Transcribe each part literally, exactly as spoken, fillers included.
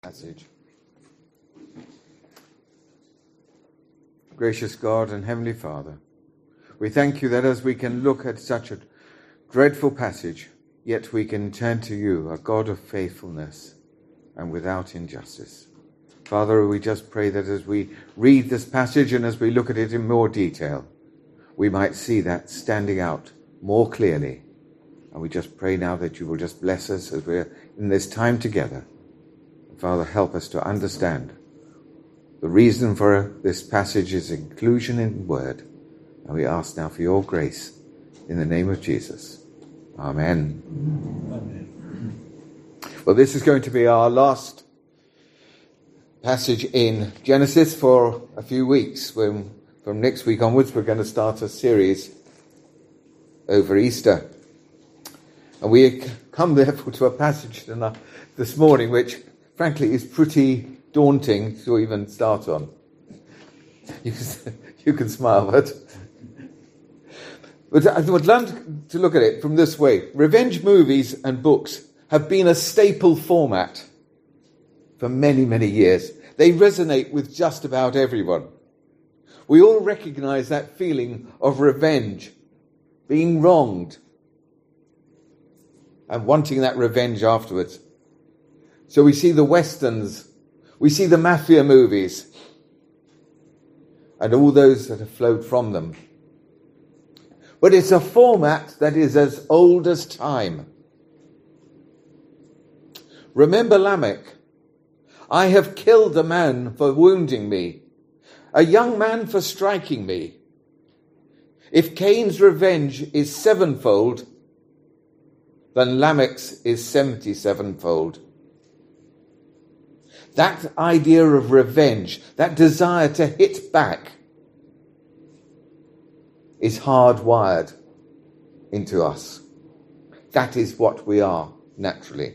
Passage. Gracious God and Heavenly Father, we thank you that as we can look at such a dreadful passage, yet we can turn to you, a God of faithfulness and without injustice. Father, we just pray that as we read this passage and as we look at it in more detail, we might see that standing out more clearly. And we just pray now that you will just bless us as we're in this time together. Father, help us to understand the reason for this passage's inclusion in word. And we ask now for your grace in the name of Jesus. Amen. Amen. Well, this is going to be our last passage in Genesis for a few weeks. When, from next week onwards, we're going to start a series over Easter. And we come therefore to a passage tonight, this morning which frankly is pretty daunting to even start on. You can, you can smile, but... But I would love to look at it from this way. Revenge movies and books have been a staple format for many, many years. They resonate with just about everyone. We all recognize that feeling of revenge, being wronged, and wanting that revenge afterwards. So we see the westerns, we see the mafia movies, and all those that have flowed from them. But it's a format that is as old as time. Remember Lamech. I have killed a man for wounding me, a young man for striking me. If Cain's revenge is sevenfold, then Lamech's is seventy-sevenfold. That idea of revenge, that desire to hit back, is hardwired into us. That is what we are naturally.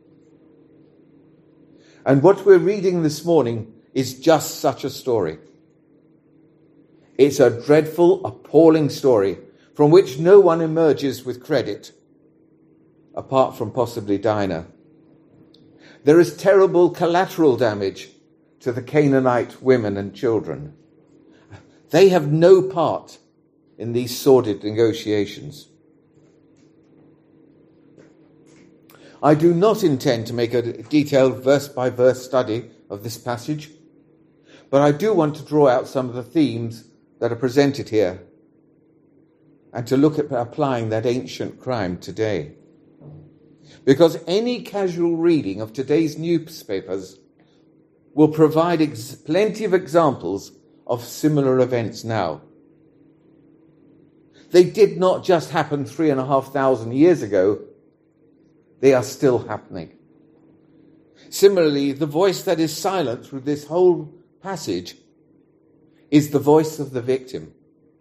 And what we're reading this morning is just such a story. It's a dreadful, appalling story from which no one emerges with credit, apart from possibly Dinah. There is terrible collateral damage to the Canaanite women and children. They have no part in these sordid negotiations. I do not intend to make a detailed verse-by-verse study of this passage, but I do want to draw out some of the themes that are presented here and to look at applying that ancient crime today. Because any casual reading of today's newspapers will provide ex- plenty of examples of similar events now. They did not just happen three and a half thousand years ago. They are still happening. Similarly, the voice that is silent through this whole passage is the voice of the victim.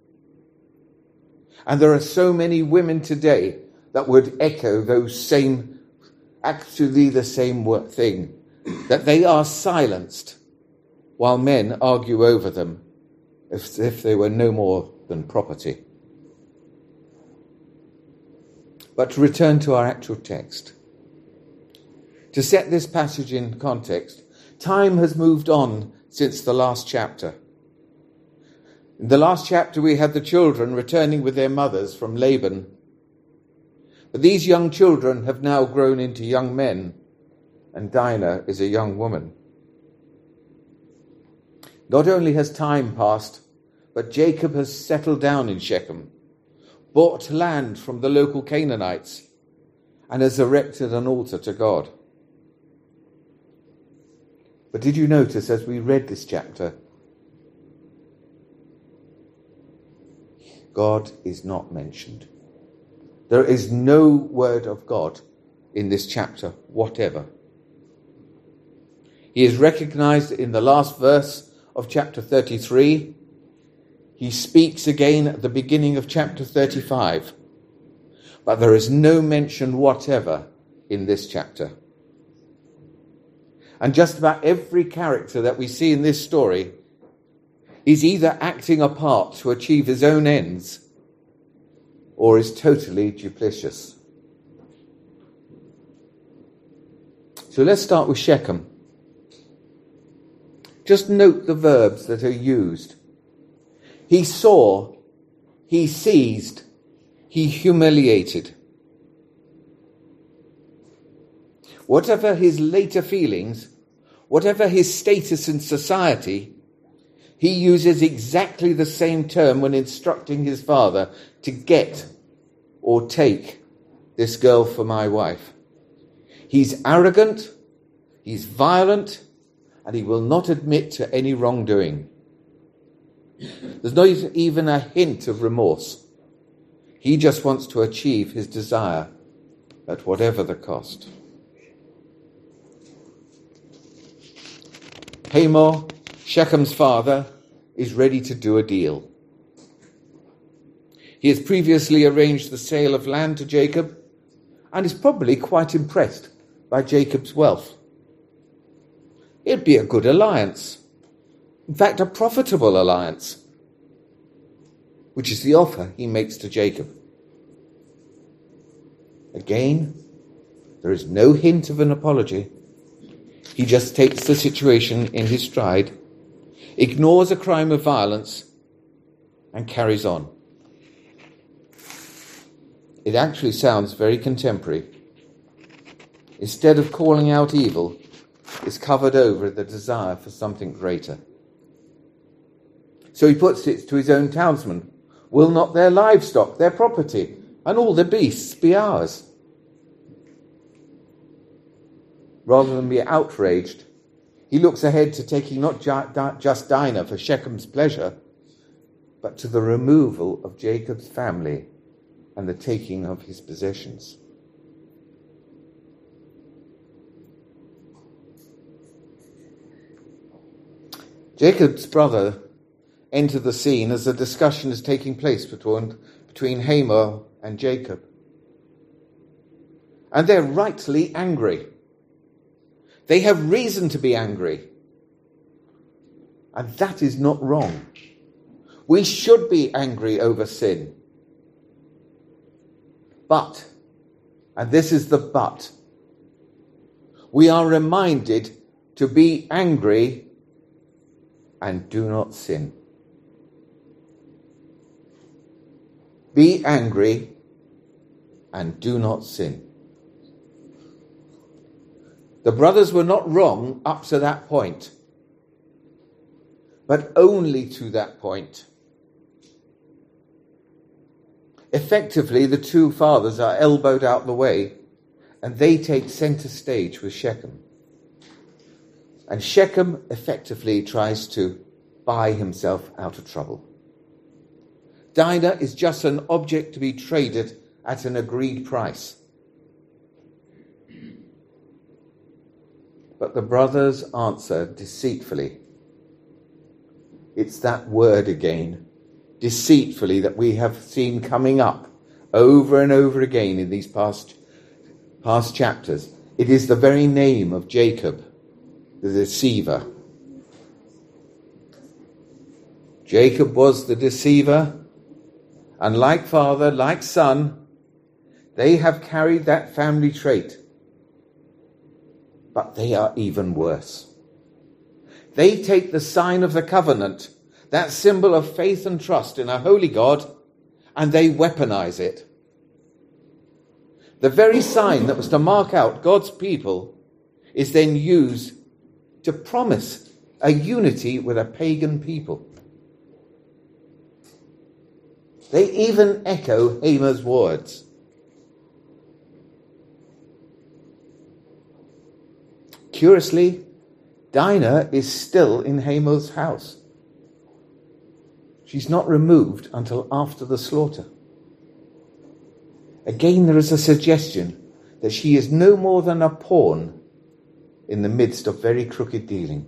And there are so many women today that would echo those same, actually the same thing, that they are silenced while men argue over them as if they were no more than property. But to return to our actual text, to set this passage in context, time has moved on since the last chapter. In the last chapter we had the children returning with their mothers from Laban. But these young children have now grown into young men, and Dinah is a young woman. Not only has time passed, but Jacob has settled down in Shechem, bought land from the local Canaanites, and has erected an altar to God. But did you notice as we read this chapter, God is not mentioned. There is no word of God in this chapter whatever. He is recognized in the last verse of chapter thirty-three. He speaks again at the beginning of chapter thirty-five. But there is no mention whatever in this chapter. And just about every character that we see in this story is either acting a part to achieve his own ends or is totally duplicitous. So let's start with Shechem. Just note the verbs that are used. He saw, he seized, he humiliated. Whatever his later feelings, whatever his status in society, he uses exactly the same term when instructing his father to get or take this girl for my wife. He's arrogant, he's violent, and he will not admit to any wrongdoing. There's not even a hint of remorse. He just wants to achieve his desire at whatever the cost. Hamor, Shechem's father, is ready to do a deal. He has previously arranged the sale of land to Jacob and is probably quite impressed by Jacob's wealth. It'd be a good alliance. In fact, a profitable alliance, which is the offer he makes to Jacob. Again, there is no hint of an apology. He just takes the situation in his stride, ignores a crime of violence, and carries on. It actually sounds very contemporary. Instead of calling out evil, it's covered over the desire for something greater. So he puts it to his own townsmen, will not their livestock, their property, and all the beasts be ours? Rather than be outraged, he looks ahead to taking not just Dinah for Shechem's pleasure, but to the removal of Jacob's family and the taking of his possessions. Jacob's brother entered the scene as a discussion is taking place between, between Hamor and Jacob. And they're rightly angry. They have reason to be angry. And that is not wrong. We should be angry over sin. But, and this is the but, we are reminded to be angry and do not sin. Be angry and do not sin. The brothers were not wrong up to that point, but only to that point. Effectively, the two fathers are elbowed out the way, and they take center stage with Shechem. And Shechem effectively tries to buy himself out of trouble. Dinah is just an object to be traded at an agreed price. But the brothers answer deceitfully. It's that word again, deceitfully, that we have seen coming up over and over again in these past, past chapters. It is the very name of Jacob, the deceiver. Jacob was the deceiver, and like father, like son, they have carried that family trait. But they are even worse. They take the sign of the covenant, that symbol of faith and trust in a holy God, and they weaponize it. The very sign that was to mark out God's people is then used to promise a unity with a pagan people. They even echo Hamor's words. Curiously, Dinah is still in Hamor's house. She's not removed until after the slaughter. Again, there is a suggestion that she is no more than a pawn in the midst of very crooked dealing.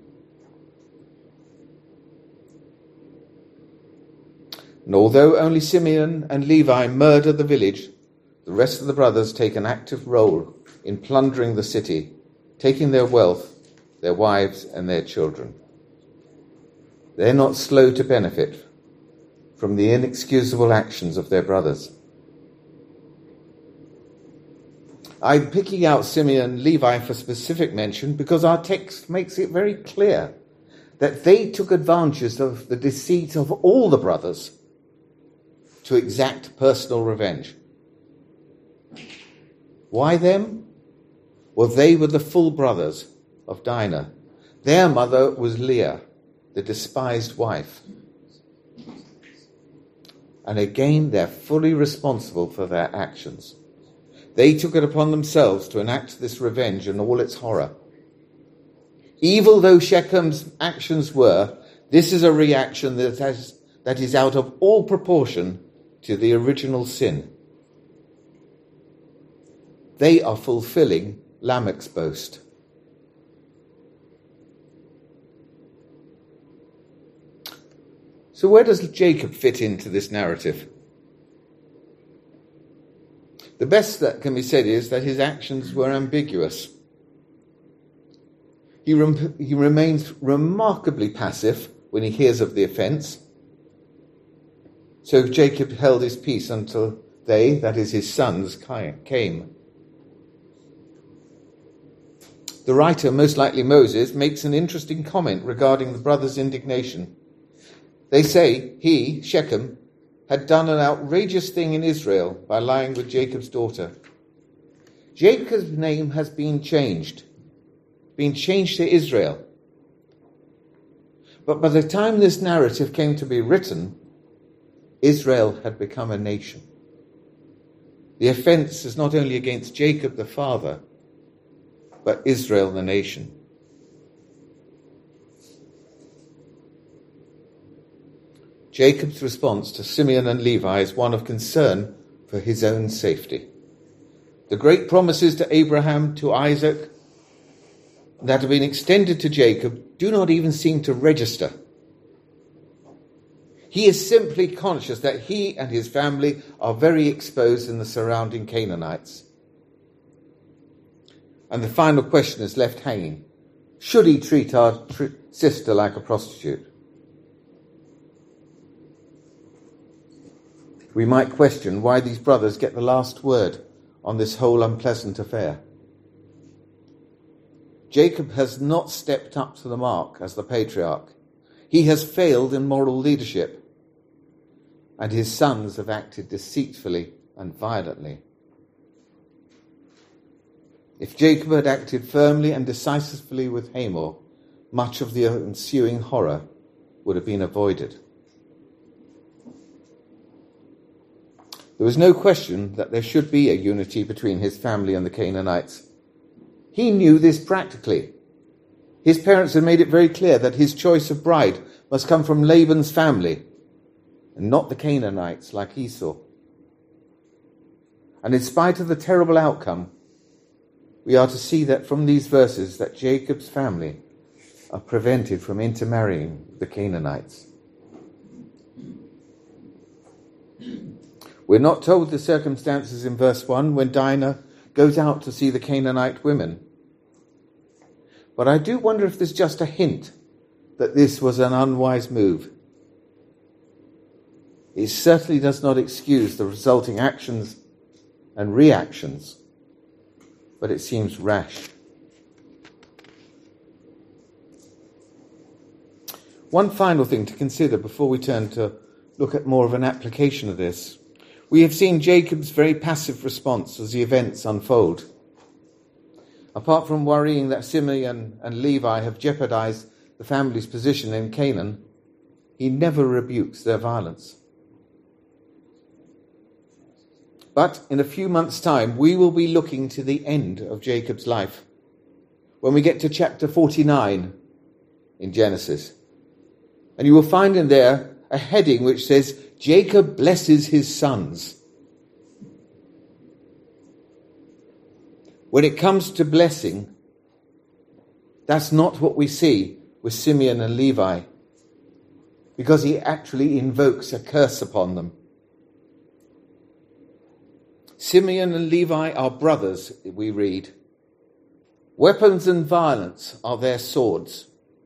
And although only Simeon and Levi murder the village, the rest of the brothers take an active role in plundering the city, taking their wealth, their wives, and their children. They're not slow to benefit from the inexcusable actions of their brothers. I'm picking out Simeon and Levi for specific mention because our text makes it very clear that they took advantage of the deceit of all the brothers to exact personal revenge. Why them? Well, they were the full brothers of Dinah. Their mother was Leah, the despised wife. And again, they're fully responsible for their actions. They took it upon themselves to enact this revenge in all its horror. Evil though Shechem's actions were, this is a reaction that, has, that is out of all proportion to the original sin. They are fulfilling Lamech's boast. So where does Jacob fit into this narrative? The best that can be said is that his actions were ambiguous. He, rem- he remains remarkably passive when he hears of the offence. So Jacob held his peace until they, that is his sons, came. The writer, most likely Moses, makes an interesting comment regarding the brothers' indignation. They say he, Shechem, had done an outrageous thing in Israel by lying with Jacob's daughter. Jacob's name has been changed, been changed to Israel. But by the time this narrative came to be written, Israel had become a nation. The offence is not only against Jacob the father, but Israel the nation. Jacob's response to Simeon and Levi is one of concern for his own safety. The great promises to Abraham, to Isaac, that have been extended to Jacob do not even seem to register. He is simply conscious that he and his family are very exposed in the surrounding Canaanites. And the final question is left hanging. Should he treat our tr- sister like a prostitute? We might question why these brothers get the last word on this whole unpleasant affair. Jacob has not stepped up to the mark as the patriarch. He has failed in moral leadership, and his sons have acted deceitfully and violently. If Jacob had acted firmly and decisively with Hamor, much of the ensuing horror would have been avoided. There was no question that there should be a unity between his family and the Canaanites. He knew this practically. His parents had made it very clear that his choice of bride must come from Laban's family and not the Canaanites like Esau. And in spite of the terrible outcome, we are to see that from these verses that Jacob's family are prevented from intermarrying with the Canaanites. We're not told the circumstances in verse one when Dinah goes out to see the Canaanite women. But I do wonder if there's just a hint that this was an unwise move. It certainly does not excuse the resulting actions and reactions, but it seems rash. One final thing to consider before we turn to look at more of an application of this. We have seen Jacob's very passive response as the events unfold. Apart from worrying that Simeon and Levi have jeopardized the family's position in Canaan, he never rebukes their violence. But in a few months' time, we will be looking to the end of Jacob's life. When we get to chapter forty-nine in Genesis. And you will find in there a heading which says, Jacob blesses his sons. When it comes to blessing, that's not what we see with Simeon and Levi, because he actually invokes a curse upon them. Simeon and Levi are brothers, we read. Weapons and violence are their swords.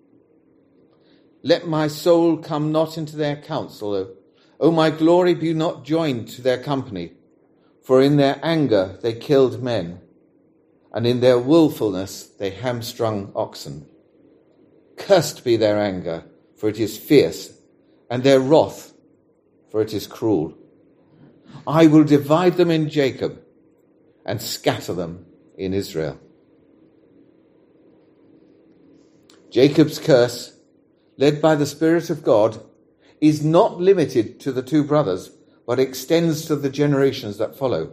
Let my soul come not into their counsel, O my glory, be not joined to their company. For in their anger they killed men, and in their willfulness they hamstrung oxen. Cursed be their anger, for it is fierce, and their wrath, for it is cruel. I will divide them in Jacob and scatter them in Israel. Jacob's curse, led by the Spirit of God, is not limited to the two brothers, but extends to the generations that follow.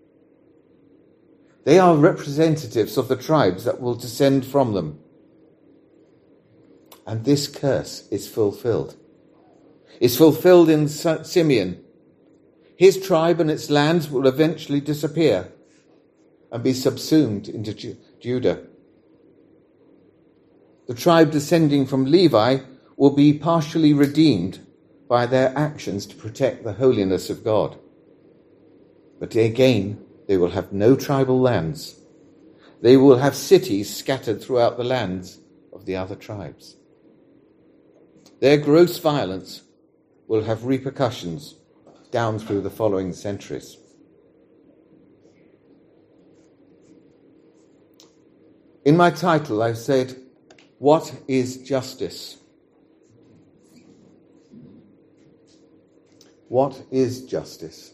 They are representatives of the tribes that will descend from them. And this curse is fulfilled. It's fulfilled in Simeon. His tribe and its lands will eventually disappear and be subsumed into Ju- Judah. The tribe descending from Levi will be partially redeemed by their actions to protect the holiness of God. But again, they will have no tribal lands. They will have cities scattered throughout the lands of the other tribes. Their gross violence will have repercussions down through the following centuries. In my title, I've said, "What is justice?" What is justice?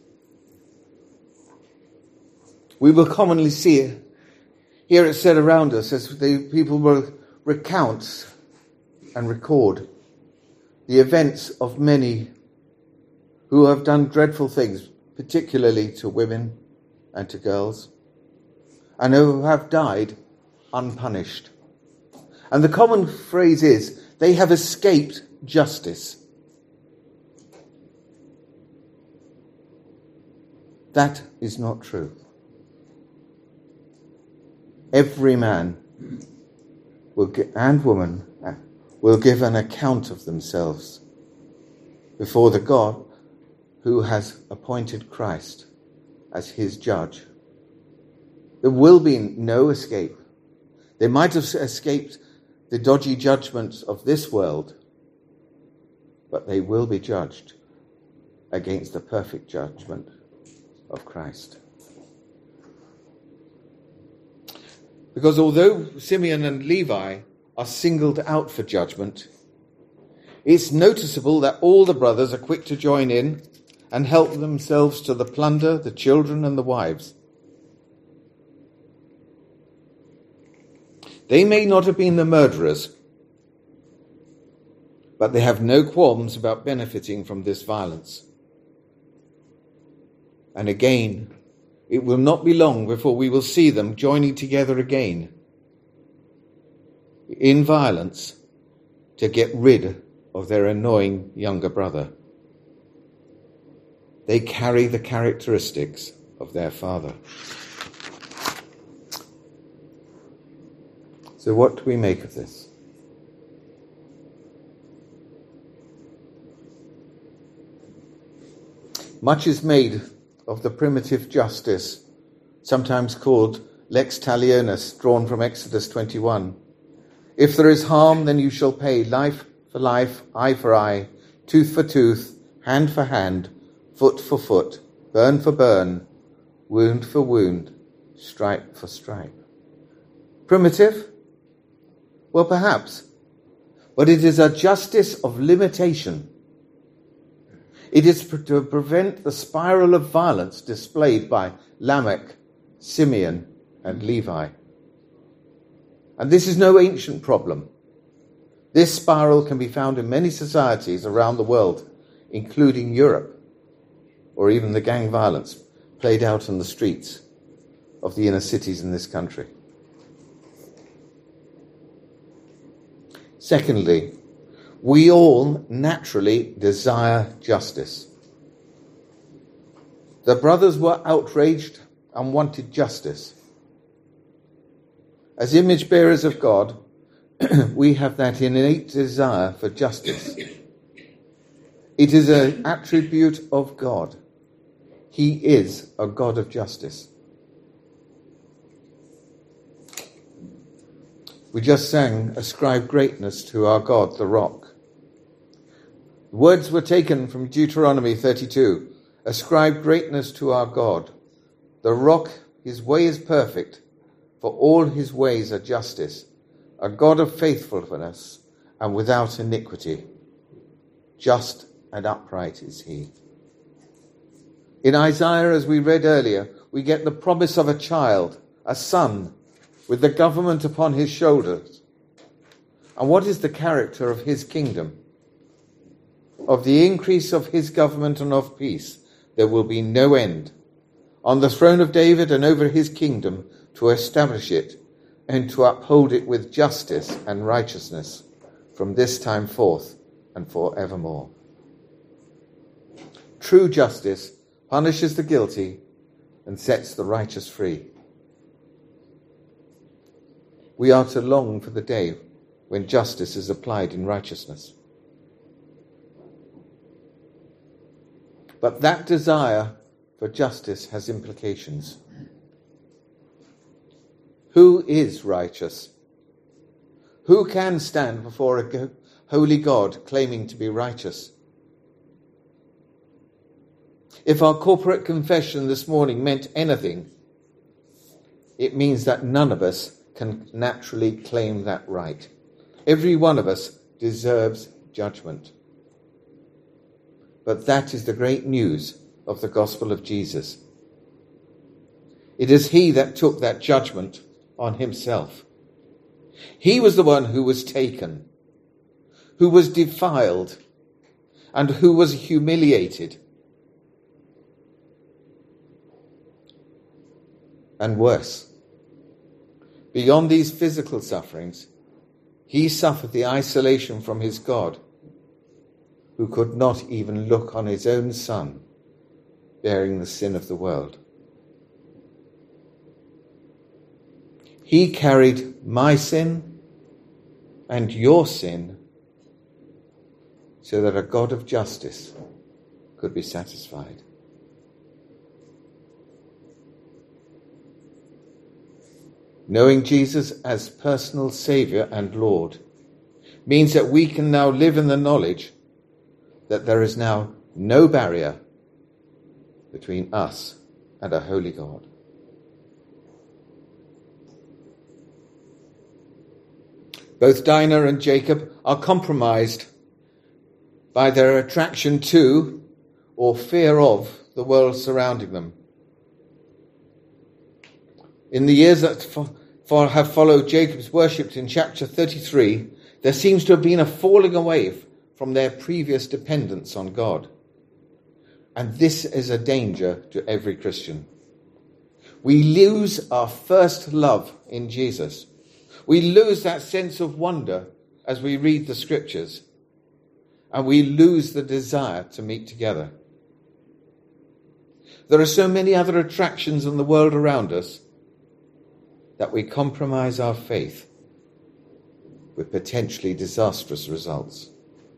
We will commonly see it, hear it said around us as the people will recount and record the events of many who have done dreadful things, particularly to women and to girls, and who have died unpunished. And the common phrase is, they have escaped justice. That is not true. Every man will gi- and woman will give an account of themselves before the God who has appointed Christ as his judge. There will be no escape. They might have escaped the dodgy judgments of this world, but they will be judged against the perfect judgment of Christ. Because although Simeon and Levi are singled out for judgment, it's noticeable that all the brothers are quick to join in and help themselves to the plunder, the children and the wives. They may not have been the murderers, but they have no qualms about benefiting from this violence. And again, it will not be long before we will see them joining together again in violence to get rid of their annoying younger brother. They carry the characteristics of their father. So what do we make of this? Much is made of the primitive justice, sometimes called lex talionis, drawn from Exodus twenty-one. If there is harm, then you shall pay life for life, eye for eye, tooth for tooth, hand for hand, foot for foot, burn for burn, wound for wound, stripe for stripe. Primitive? Well, perhaps. But it is a justice of limitation. It is to prevent the spiral of violence displayed by Lamech, Simeon, and Levi. And this is no ancient problem. This spiral can be found in many societies around the world, including Europe, or even the gang violence played out in the streets of the inner cities in this country. Secondly, we all naturally desire justice. The brothers were outraged and wanted justice. As image bearers of God, we have that innate desire for justice. It is an attribute of God. He is a God of justice. We just sang, "Ascribe greatness to our God, the rock." The words were taken from Deuteronomy thirty-two. Ascribe greatness to our God. The rock, his way is perfect, for all his ways are justice. a God of faithfulness and without iniquity. Just and upright is he. In Isaiah, as we read earlier, we get the promise of a child, a son, with the government upon his shoulders. And what is the character of his kingdom? Of the increase of his government and of peace, there will be no end. On the throne of David and over his kingdom, to establish it and to uphold it with justice and righteousness from this time forth and forevermore. True justice punishes the guilty and sets the righteous free. We are to long for the day when justice is applied in righteousness. But that desire for justice has implications. Who is righteous? Who can stand before a holy God claiming to be righteous? If our corporate confession this morning meant anything, it means that none of us can naturally claim that right. Every one of us deserves judgment. But that is the great news of the gospel of Jesus. It is he that took that judgment on himself. He was the one who was taken, who was defiled, and who was humiliated. And worse, beyond these physical sufferings, he suffered the isolation from his God, who could not even look on his own Son bearing the sin of the world. He carried my sin and your sin so that a God of justice could be satisfied. Knowing Jesus as personal Saviour and Lord means that we can now live in the knowledge that there is now no barrier between us and a holy God. Both Dinah and Jacob are compromised by their attraction to or fear of the world surrounding them. In the years that for, for have followed Jacob's worship in chapter thirty-three, there seems to have been a falling away from their previous dependence on God. And this is a danger to every Christian. We lose our first love in Jesus. We lose that sense of wonder as we read the scriptures. And we lose the desire to meet together. There are so many other attractions in the world around us that we compromise our faith with potentially disastrous results.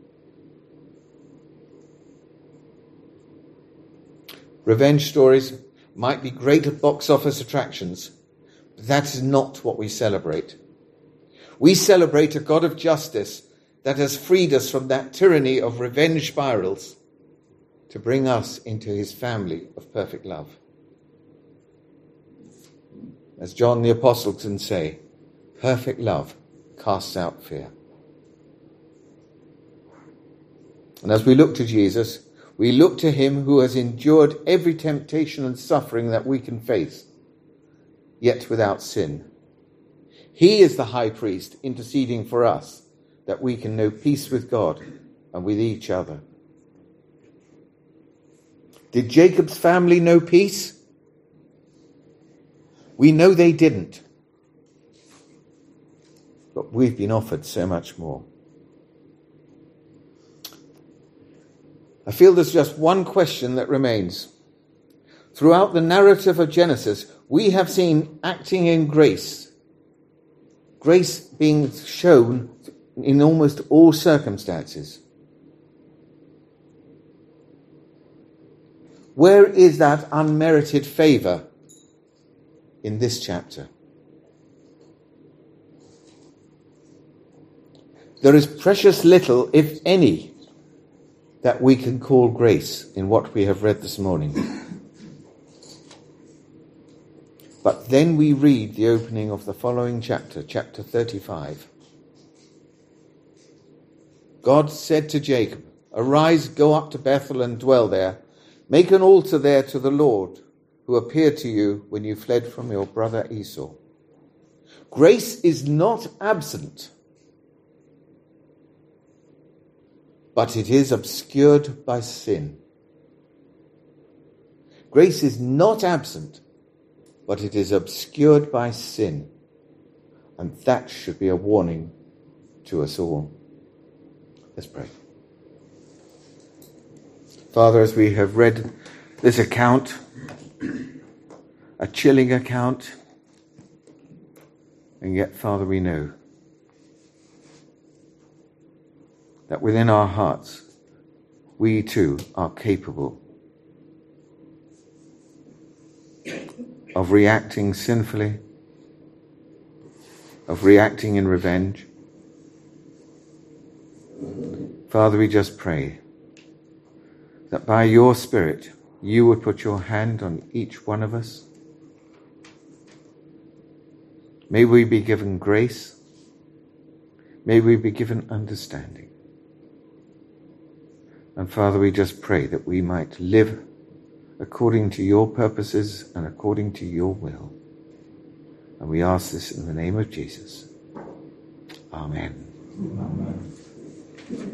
Revenge stories might be great box office attractions, but that is not what we celebrate. We celebrate a God of justice that has freed us from that tyranny of revenge spirals to bring us into his family of perfect love. As John the Apostle can say, perfect love casts out fear. And as we look to Jesus, we look to him who has endured every temptation and suffering that we can face, yet without sin. He is the high priest interceding for us, that we can know peace with God and with each other. Did Jacob's family know peace? We know they didn't. But we've been offered so much more. I feel there's just one question that remains. Throughout the narrative of Genesis, we have seen acting in grace. Grace being shown in almost all circumstances. Where is that unmerited favour in this chapter? There is precious little, if any, that we can call grace in what we have read this morning. But then we read the opening of the following chapter, chapter thirty-five. God said to Jacob, "Arise, go up to Bethel and dwell there. Make an altar there to the Lord, who appeared to you when you fled from your brother Esau." Grace is not absent, but it is obscured by sin. Grace is not absent, but it is obscured by sin. And that should be a warning to us all. Let's pray. Father, as we have read this account, a chilling account, and yet, Father, we know that within our hearts, we too are capable of reacting sinfully, of reacting in revenge. Father, we just pray that by your Spirit, you would put your hand on each one of us. May we be given grace. May we be given understanding. And Father, we just pray that we might live according to your purposes and according to your will. And we ask this in the name of Jesus. Amen. Amen.